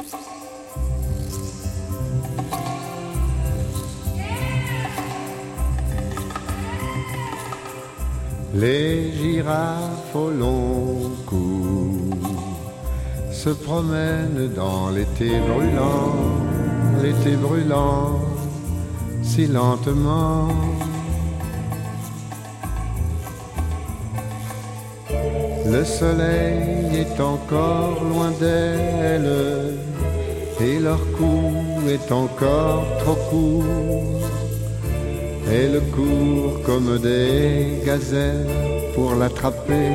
Les girafes au long cou se promènent dans l'été brûlant, si lentement. Le soleil est encore loin d'elles et leur cou est encore trop court. Elles courent comme des gazelles pour l'attraper.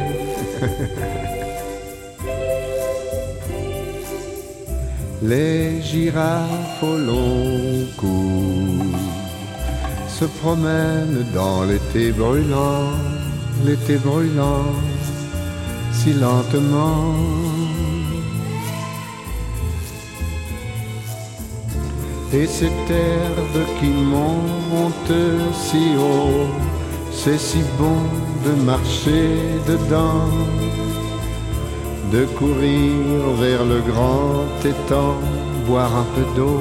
Les girafes au long cou se promènent dans l'été brûlant, si lentement. Et cette herbe qui monte si haut, c'est si bon de marcher dedans, de courir vers le grand étang, boire un peu d'eau.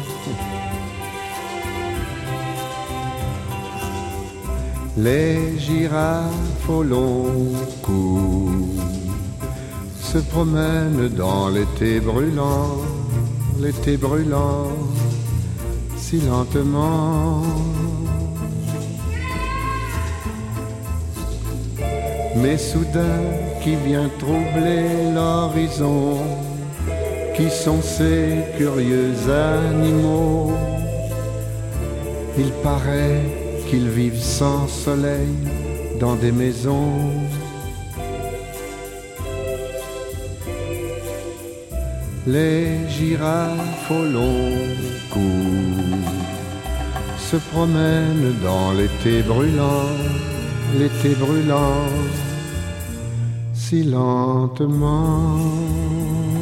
Les girafes au long cou se promènent dans l'été brûlant, si lentement. Mais soudain qui vient troubler l'horizon, qui sont ces curieux animaux? Il paraît qu'ils vivent sans soleil dans des maisons. Les girafes au long cou se promènent dans l'été brûlant, si lentement.